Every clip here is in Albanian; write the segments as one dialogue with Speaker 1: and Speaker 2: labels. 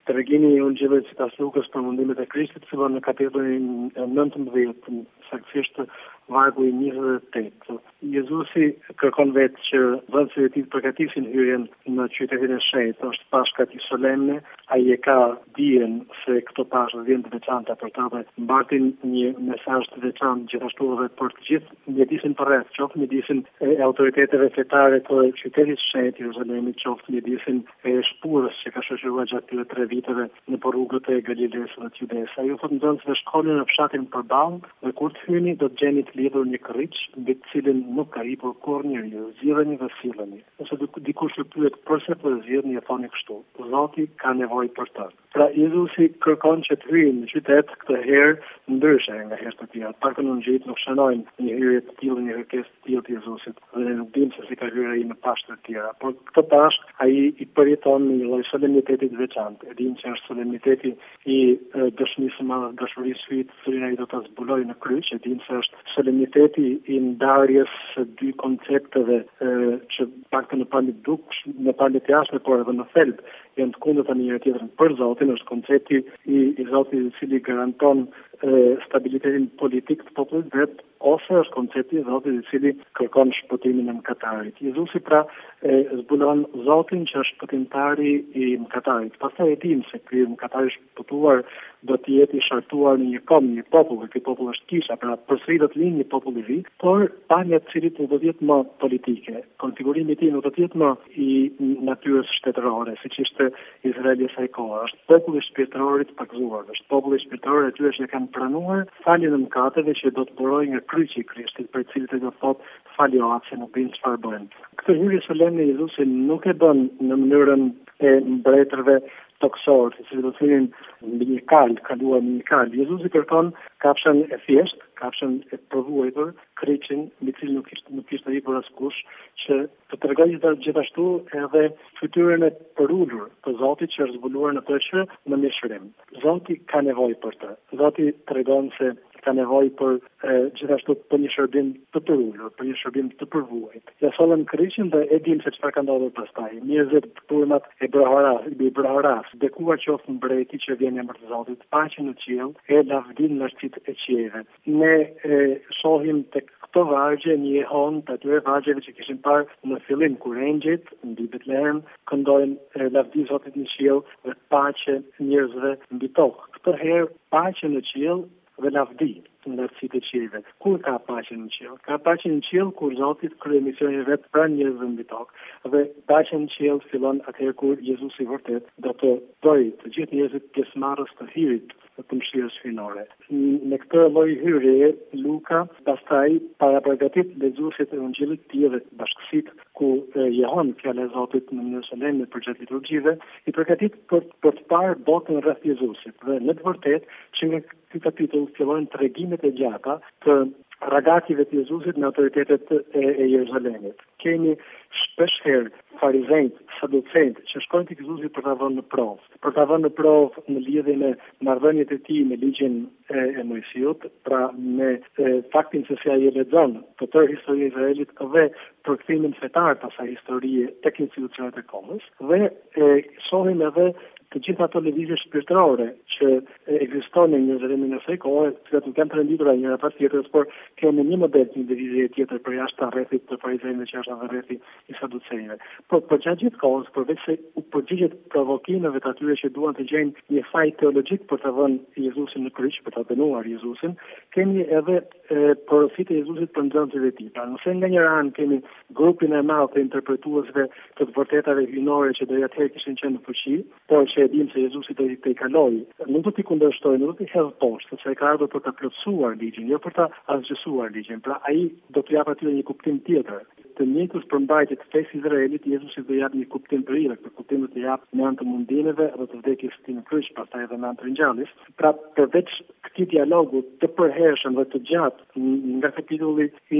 Speaker 1: Tregimi i Ungjillit sipas Lukës për mundimet e Krishtit, fillon në kapitullin 19, saktësisht vargu i 28. Jezusi kërkon vetë që vëndësit e tij të përgatisin hyrjen në qytetin e shenjtë, është pashka i solemne, ai e ka dijen se këto pashë vjen të veçanta për ta dhe mbartin një mesazh të veçantë gjithashtu edhe për të gjithë mjedisin përreth, qoftë mjedisin e autoriteteve fetare të qytetit të shenjtë Jeruzalemit, qoftë mjedisin e shpurës që ka shoqëruar gjatë këtyre 3 viteve në rrugët e Galilesë dhe të Judesë. Ai u thotë nxënësve shkoni në fshatin përballë dhe kur të hyni do të gjeni të lidhur një kërriç mbi të cilin nuk ka hipur kurrë njeriu. Zgjidheni dhe silleni. Ose dikush ju pyet pse po zgjidhni, e thoni kështu: Zoti ka nevojë për të. Pra Jezusi kërkon që të hyjnë në qytet këtë herë ndryshe nga herët e tjera. Pak në ngjit nuk shënojnë një hyrje të tillë, një kërkesë të tillë të Jezusit, dhe nuk dimë se si ka hyrë ai në pashë të tjera. Por këtë pashë ai i përjeton një lloj solemniteti të veçantë. E dimë që është solemniteti i dëshmisë së madhe, dashurisë së të cilin ai do ta zbulojë në kryq. E dimë se është solemniteti i ndarjes së dy koncepteve që paktën në palë duksh, në palë të jashtme, por edhe në thelb janë të kundërta në njëri tjetrën. Për Zotin është koncepti i Zotit i cili garanton stabilitetin politik të popullit vet, ose është koncepti i Zotit i cili kërkon shpëtimin e mëkatarit. Jezusi pra zbulon Zotin që është shpëtimtari i mëkatarit. Pastaj e dimë se ky mëkatar i shpëtuar do të jetë i shartuar në një kom, një popull, ky popull është kisha, pra përsëri do të linë një popull i ri, por pamja e cilit do të jetë më politike. Konfigurimi i tij nuk do të jetë më i natyrës shtetërore, siç ishte Izraeli së kohë. Është populli shpirtëror i pakzuar, është populli shpirtëror atyre që kanë pranuar faljen e mëkateve që do të burojë nga kryqi i Krishtit, për cilët do thotë faljo atë se nuk dinë çfarë bëjnë. Këtë hyrje solemne Jezusi nuk e bën në mënyrën e mbretërve tokësorë, si do të thënin mbi një kal, kaluar në një kal. Jezusi kërkon kafshën e thjeshtë, kafshën e provuar, kryqin mbi cilin nuk kishte hipur askush, që të tregojë gjithashtu edhe fytyrën e përulur të Zotit që është zbuluar në të që në mishërim. Zoti ka nevojë për të. Zoti tregon se ka nevojë për gjithashtu për një shërbim të përulur, për një shërbim të përvuajt. Ja sollën kryqin dhe e dim se çfarë ka ndodhur pastaj. Njerëzit turmat e broharas, bekuar qoftë mbreti që vjen emër të Zotit, paqen në qiell, e lavdin në shtit e qiejve. Ne shohim tek këto vargje një ehon të atyre vargjeve që kishin parë në fillim kur engjëjt mbi Betlehem këndojnë lavdi Zotit në qiell dhe paqe njerëzve mbi tokë. Këtë herë paqe në qiell dhe lavdi në lartësitë e qiejve. Kur ka paqen në qiell? Ka paqen në qiell kur Zoti krye misionin e vet pranë njerëzve mbi tokë. Dhe paqen në qiell fillon atëherë kur Jezusi vërtet do të bëjë të gjithë njerëzit pjesëmarrës të hirit të mëshirës finore. Në këtë lloj hyrje Luka pastaj para përgatit lexuesit e Ungjillit të tij dhe bashkësitë ku jehon fjala e Zotit në mënyrë solene për gjatë liturgjive, i përgatit për të parë botën rreth Jezusit. Dhe në të vërtetë që nga ky kapitull fillojnë tregimet e gjata të ragative të Jezusit në autoritetet e Jeruzalemit. Kemi shpesh herë farizejt, saducejt që shkojnë tek Jezusi për ta vënë në provë në lidhje me marrëdhëniet e tij me ligjin e Mojsiut, pra me faktin se si ai e lexon të tërë historinë e Izraelit dhe përkthimin fetar të asaj historie tek institucionet e kohës, dhe shohim edhe të gjitha ato lëvizje shpirtërore që ekzistonin në Jeruzalemin e saj kohe, që nuk kanë trenditur njëra pas tjetrës, por kemi një model të një lëvizje tjetër për jashtë rrethit të farizejve që është edhe rrethi i saducejve. Por për gjatë gjithë kohës, përveç se u përgjigjet provokimeve të atyre që duan të gjejnë një faj teologjik për të vënë Jezusin në kryq, për të dënuar Jezusin, kemi edhe porositë e Jezusit për nxënësit e tij. Pra, nëse nga njëra anë kemi grupin e madh të interpretuesve të vërtetave hyjnore që deri atëherë kishin qenë në fuqi, por që e dim se Jezusi do t'i kalojë, nuk do t'i kundërshtojë, nuk do t'i hedhë poshtë, sepse ka ardhur për ta plotësuar ligjin, jo për ta asgjësuar ligjin. Pra ai do t'i japë atyre një kuptim tjetër. Të njëjtës përmbajtje të fesë Izraelit, Jezusi do jap një kuptim të ri, këtë kuptim do t'i jap në anë të mundimeve dhe të vdekjes së tij në kryq, pastaj edhe në anë të ringjalljes. Pra përveç këtij dialogu të përhershëm dhe të gjatë nga kapitulli i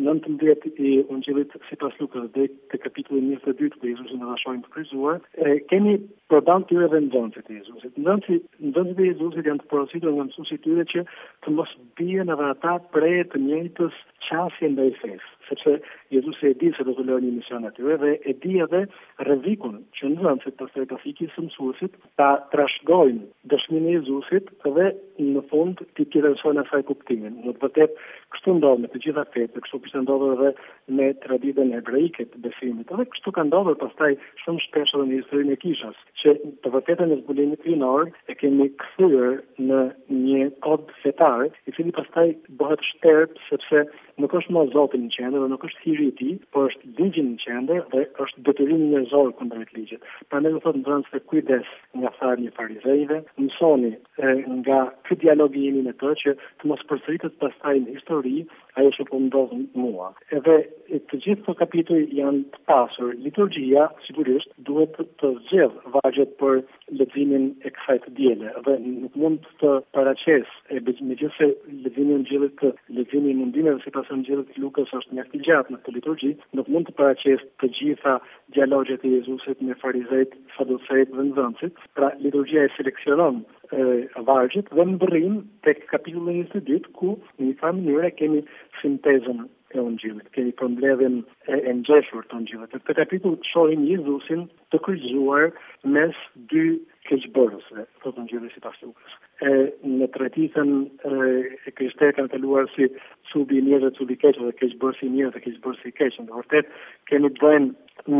Speaker 1: 19 i Ungjillit sipas Lukës deri te kapitulli 22 ku Jezusi na shohin të kryqëzuar, kemi përballë tyre dhe nxënësit e Jezusit. Nxënësit e Jezusit janë të porositur nga mësuesit tyre që të mos bien edhe ata prej të njëjtës qasje ndaj fesë, sepse Jezusi e di se do të lërë një mision atyre dhe e di edhe rrezikun që nxënësit pastaj pas ikjes së mësuesit ta trashëgojnë dëshminë e Jezusit dhe në fund ti kirësojnë asaj kuptimin. Në të vërtetë kështu ndodh me të gjitha fetët, kështu kishte ndodhur edhe me traditën hebraike të besimit. Edhe kështu ka ndodhur pastaj shumë shpesh edhe në historinë e Kishës, që të vërtetën e zbulimit hyjnor e kemi kthyer në një kod fetar, i cili pastaj bëhet shtërp sepse nuk është më Zoti në qendër dhe nuk është thirrja e tij, por është ligji në qendër dhe është detyrimi njerëzor kundrejt ligjit. Prandaj do thotë nxënësve kujdes nga tharmi i farizejve, mësoni nga ky dialog i jeni me të që të mos përsëritet pastaj në histori ajo që po ndodh mua. Edhe të gjithë këto kapituj janë të pasur. Liturgjia sigurisht duhet të zgjedh vargjet për leximin e kësaj të diele dhe nuk mund të paraqes megjithëse leximi i mundimeve sipas Angjelit Lukas është mjaft i gjatë në këtë liturgji, nuk mund të paraqes të gjitha dialogjet e Jezusit me farizejt, saducejt dhe nxënësit. Pra liturgjia e seleksionon vargjet dhe mbërrim tek kapitulli 22 ku në një farë mënyrë kemi sintezën e Ungjillit, kemi përmbledhjen e ngjeshur të Ungjillit. Në këtë kapitull shohim Jezusin të kryqëzuar mes dy keqbërësve, thotë Ungjilli sipas Lukës. Në traditën e krishtere kanë kaluar si cubi i mirë dhe cubi i keq, dhe keqbërësi i mirë dhe keqbërësi i keq. Në vërtet kemi të bëjmë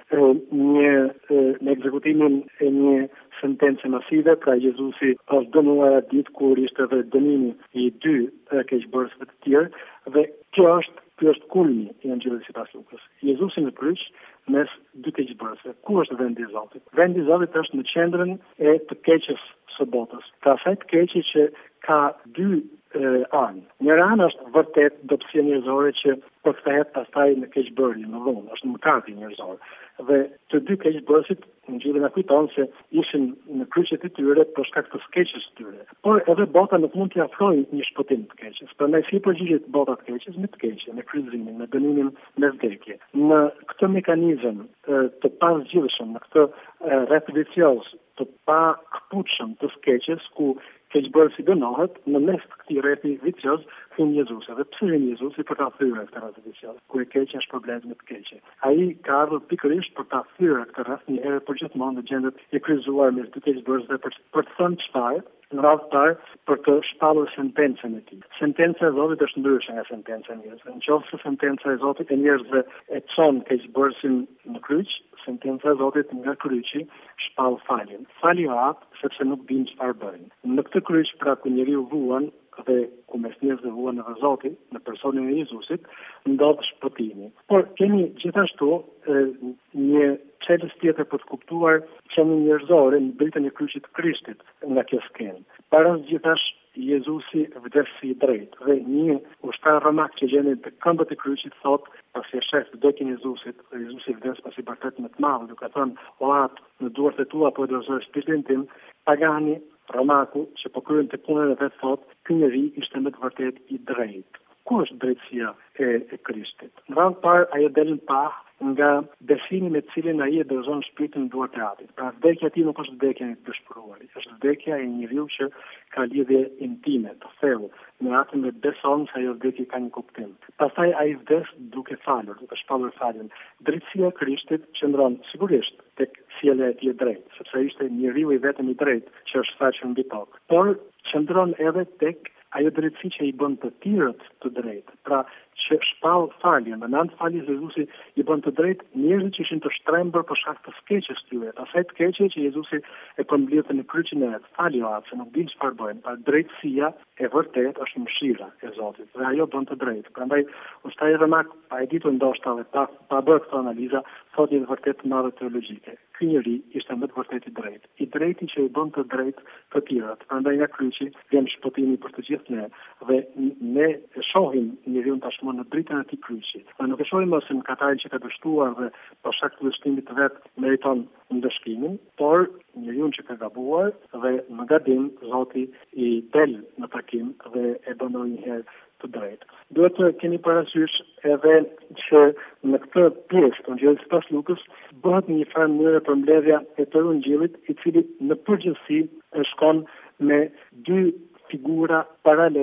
Speaker 1: me ekzekutimin e një sentence masive, pra Jezusi është dënuar atë ditë kur ishte edhe dënimi i dy keqbërësve të tjerë, dhe kjo është kulmi i Ungjillit sipas Lukës. Jezusi në kryq mes dy keqbërësve. Ku është vendi i Zotit? Vendi i Zotit është në qendrën e të keqes së botës. Pra asaj të keqe që ka dy anë. Njëra anë është vërtet dobësia njerëzore që përkthehet pastaj në keqbërje, në dhunë, është mëkati njerëzor. Dhe të dy keqbërësit Ungjilli na kujton se ishin në kryqet e tyre për shkak të keqes së tyre. Por edhe bota nuk mund t'i afrojë një shpëtim të keqes. Prandaj si përgjigjet bota të keqes me të keqe, me kryqëzimin, me dënimin me vdekje. Në këtë mekanizëm të pazgjidhshëm, në këtë rreth vicioz të pa kaputshëm të keqes ku keqbërësi dënohet, në mes të këtij rrethi vicioz hyn Jezusi. Dhe pse hyn Jezusi për ta thyer këtë rreth vicioz? Ku e keqja është problem me të keqe. Ai ka ardhur pikërisht për ta thyer këtë rreth një herë për gjithmonë dhe gjendet i kryqëzuar mes dy keqbërësve për të thënë çfarë? Në radhë parë për të shpallur sentencën e tij. Sentenca e Zotit është ndryshe nga sentenca e njerëzve. Nëse sentenca e Zotit e njerëzve e çon keqbërësin në kryq, sentenca e Zotit nga kryqi shpall faljen. Fali atë sepse nuk dinë çfarë bëjnë. Në këtë kryq pra ku njeriu vuan dhe ku mes njerëzve vuan edhe Zoti në personin e Jezusit, ndodh shpëtimi. Por kemi gjithashtu një çelës tjetër për të kuptuar qenien njerëzore në britën e kryqit të Krishtit nga kjo skenë. Para gjithash Jezusi vdes si i drejtë dhe një ushtar romak që gjendet të këmbët e kryqit thot, pasi e shef vdekjen e Jezusit, dhe Jezusi vdes pasi bërtet më të madh, duke thënë, o atë në duart e tua po e dorëzoj shpirtin tim, pagani romaku që po kryen të punën e vet thot, ky njeri ishte me të vërtet i drejtë. Ku është drejtësia e Krishtit? Në radhë parë ajo del në pah nga besimi me të cilin ai e dorëzon shpirtin në duart e Atit. Pra vdekja e tij nuk është vdekja e dëshpëruarit, është vdekja e njeriu që ka lidhje intime, të thellë me Atin dhe beson se ajo vdekje ka një kuptim. Pastaj ai vdes duke falur, duke shpallur faljen. Drejtësia e Krishtit qëndron sigurisht tek sjellja e tij e drejtë, sepse ishte njeriu i vetëm i drejtë që është faqur mbi tokë. Por qëndron edhe tek ajo drejtësi që i bën të tjerët të drejtë. Pra që shpall faljen, në anë të faljes Jezusi i bën të drejtë njerëzit që ishin të shtrembur për shkak të keqes tyre, asaj të keqe që Jezusi e përmbledh në kryqin e vet. Faljo atë, se nuk dinë çfarë bëjnë. Pra drejtësia e vërtet është mëshira e Zotit dhe ajo bën të drejtë. Prandaj ushtari romak pa e ditur ndoshta dhe pa bërë këtë analizë, thotë një vërtet të madhe teologjike. Ky njeri ishte më të vërtet i drejtë. I drejti që i bën të drejtë të tjerët. Prandaj nga kryqi vjen shpëtimi për të gjithë ne dhe ne shohim njeriu tashmë në dritën e tij kryqi. Ne nuk e shohim ose në katarin që ka dështuar dhe për shkak të dështimit të vet meriton ndëshkimin, por njeriu që ka gabuar dhe në gadim Zoti i del në takim dhe e bën ndonjëherë të drejtë. Duhet të keni parasysh edhe që në këtë pjesë të Ungjillit sipas Lukës bëhet një farë mënyrë përmbledhja e tërë Ungjillit, i cili në përgjithësi shkon me dy figura paralele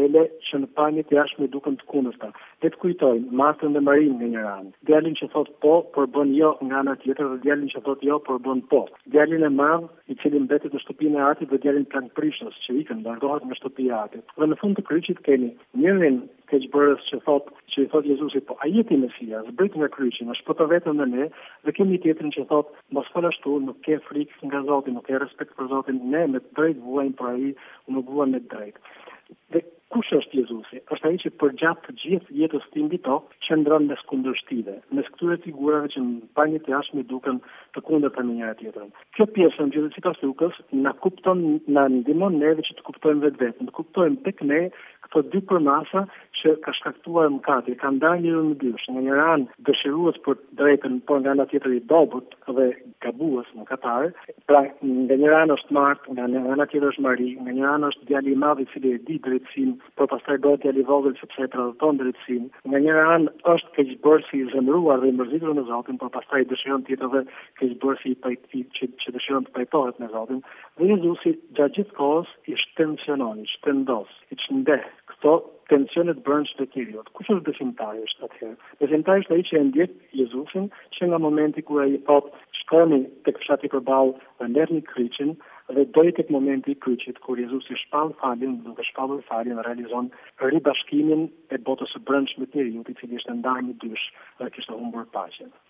Speaker 1: që në pamje të jashtme duken të kundërta. Le të kujtojmë Martën dhe Marinë në një anë. Djalin që thot po, por bën jo nga ana tjetër, dhe djalin që thot jo, por bën po. Djalin e madh, i cili mbetet në shtëpinë e atit, dhe djalin plankprishës që ikën largohet nga shtëpia e atit. Dhe në fund të kryqit kemi njërin keqbërës që i thot Jezusi, po a je ti Mesia, zbrit nga kryqi, na shpëto vetëm në ne, dhe kemi tjetrin që thot, mos fol ashtu, nuk ke frikë nga Zoti, nuk ke respekt për Zotin, ne me drejt vuajmë për ai, nuk vuajmë me drejt. Dhe kush është Jezusi? Është ai që përgjatë të gjithë jetës tim mbi tokë qëndron mes kundërshtive, mes këtyre figurave që në pamje të jashtme duken të kundërta me njëra tjetrën. Kjo pjesë në gjithë sipas Lukës na ndihmon neve që të kuptojmë vetveten, të kuptojmë tek ne këto dy përmasa që ka shkaktuar mëkati, kanë ndarë njëri në dysh, nga njëra anë dëshirues për drejtën, por nga ana tjetër i dobët dhe gabues mëkatar. Pra, nga njëra anë është Martë, nga ana tjetër është Mari, nga njëra anë është djali i madh i cili e di drejtësinë, por pastaj bëhet djali i vogël sepse e tradhton drejtësinë. Nga njëra anë është keqbërësi i zemëruar dhe i mërzitur në Zotin, por pastaj dëshiron tjetër dhe keqbërësi që dëshiron të pajtohet me Zotin. Dhe Jezusi gjatë gjithë kohës i shtensionon, i shtendos, i çndeh këto tensionet brendshme të njeriut. Kush është besimtari atëherë? Besimtari është ai që e ndjek Jezusin që nga momenti kur ai thot shkoni tek fshati përballë dhe merrni kryqin, dhe deri tek momenti i kryqit kur Jezusi shpall falin, duke shpallur falin realizon ribashkimin e botës së brendshme të njeriut, i cili ishte ndarë në dysh dhe kishte humbur paqen.